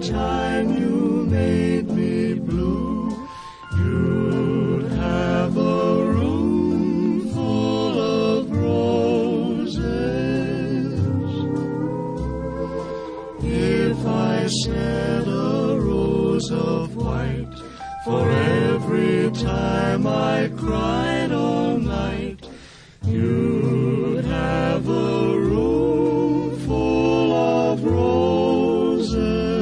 time you made me blue, you'd have a room full of roses. If I said a rose of white for every time I cried all night, you'd have a room full of roses.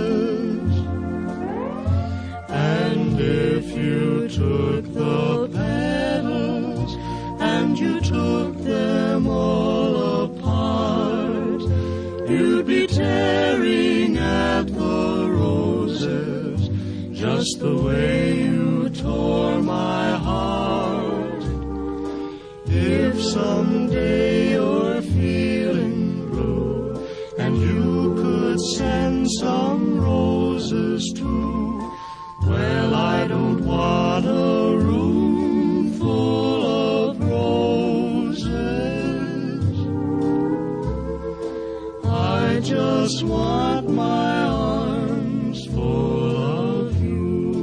And if you took the petals and you took them all apart, you'd be tearing at the roses just the way you tore my heart. If someday you're feeling blue and you could send some roses too, well, I don't want a room full of roses. I just want my arms full of you.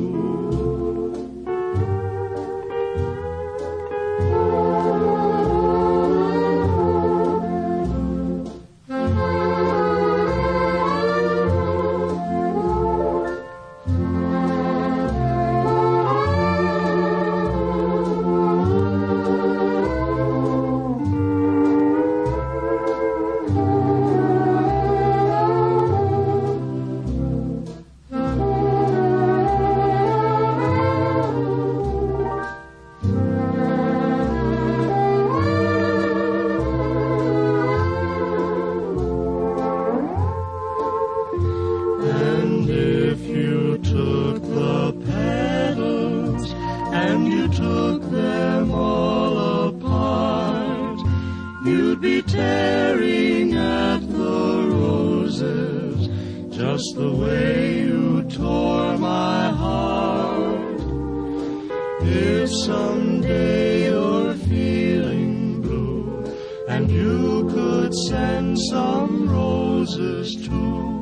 And if you took the petals and you took them all apart, you'd be tearing at the roses just the way you tore my heart. If someday you're feeling blue and you could send some roses too,